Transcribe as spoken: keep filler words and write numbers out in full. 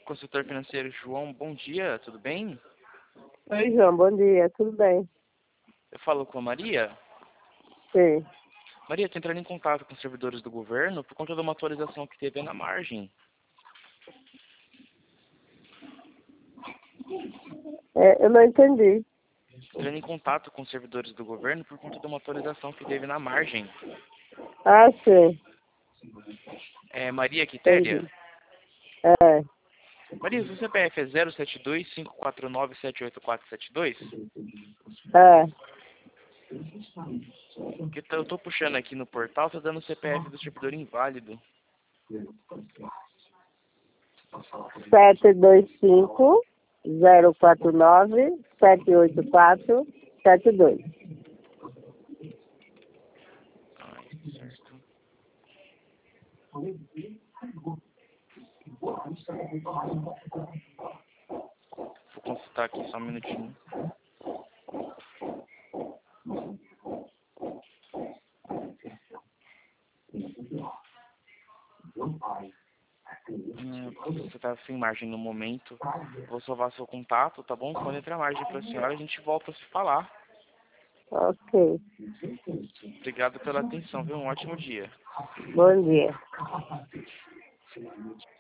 consultor financeiro João, bom dia, tudo bem? Oi, João, bom dia, tudo bem? Eu falo com a Maria. Sim. Maria, estou entrando em contato com os servidores do governo por conta de uma atualização que teve na margem. É, eu não entendi. Entrando em contato com os servidores do governo por conta de uma atualização que teve na margem. Ah, sim, É Maria Quitéria? entendi. É, Maria, seu C P F é zero sete dois cinco quatro nove sete oito quatro sete dois? é. Porque eu estou puxando aqui no portal, está dando o C P F do servidor inválido. sete dois cinco, zero quatro nove, sete oito quatro, sete dois. Ai, certo. Vou consultar aqui só um minutinho. Hum, você está sem margem no momento. Vou salvar seu contato, tá bom? Quando entrar margem para a senhora, a gente volta a se falar. Ok. Obrigado pela atenção, viu? Um ótimo dia. Bom dia.